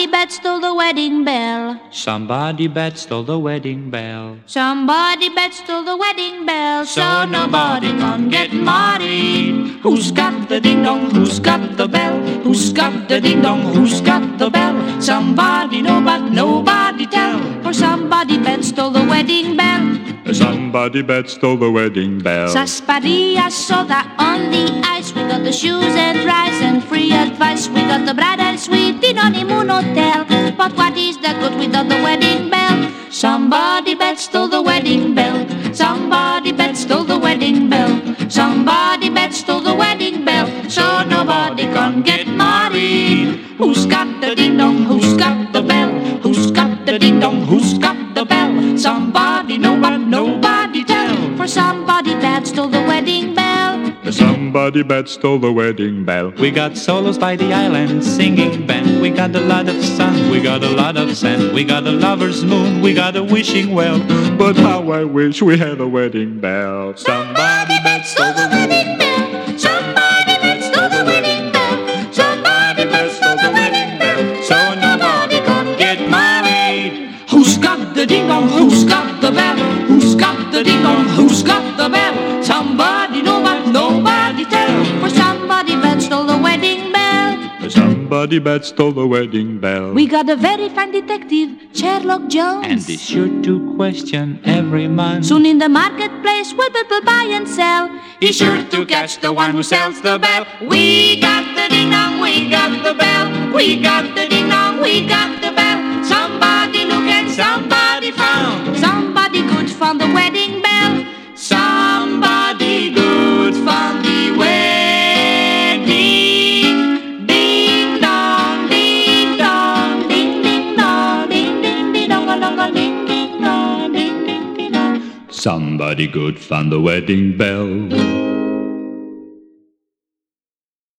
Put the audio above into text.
Somebody bet stole the wedding bell. Somebody bet stole the wedding bell. Somebody bet stole the wedding bell. So nobody can get married. Who's got the ding dong? Who's got the bell? Who's got the ding dong? Who's got the bell? Somebody know but nobody tell. For somebody bet stole the wedding bell. Somebody bet stole the wedding bell. Sasparia soda on the ice. We got the shoes and rice and free advice. We got the bridal suite in honeymoon hotel. But what is the good without the wedding bell? Somebody bet stole the wedding bell. Somebody bet stole the wedding bell. Somebody bet stole the wedding bell. So nobody can get married. Who's got the ding dong? Who's got the bell? Who's got the ding dong? Who's got the bell? Somebody know but nobody tell. For somebody bet stole the wedding bell. Somebody bet stole the wedding bell. We got solos by the island, singing band. We got a lot of sun, we got a lot of sand. We got a lover's moon, we got a wishing well. But how I wish we had a wedding bell. Somebody bet stole the wedding bell. Somebody bet stole the wedding bell. Somebody bet stole the wedding bell. So nobody can get married. Who's got the ding dong? Who's got the bell? Who's got the ding dong? Who's got the bell? Somebody know but nobody tell. For somebody bet stole the wedding bell. Somebody bet stole the wedding bell. We got a very fine detective, Sherlock Jones. And he's sure to question every man. Soon in the marketplace where people buy and sell. He's sure to catch the one who sells the bell. We got the ding dong, we got the bell. We got the ding dong, we got the bell. Somebody look and somebody found. Somebody good found the wedding bell. Somebody good found the wedding. Ding dong, ding dong, ding ding dong, ding ding ding dong, dong, ding ding dong, ding ding ding dong. Somebody good found the wedding bell.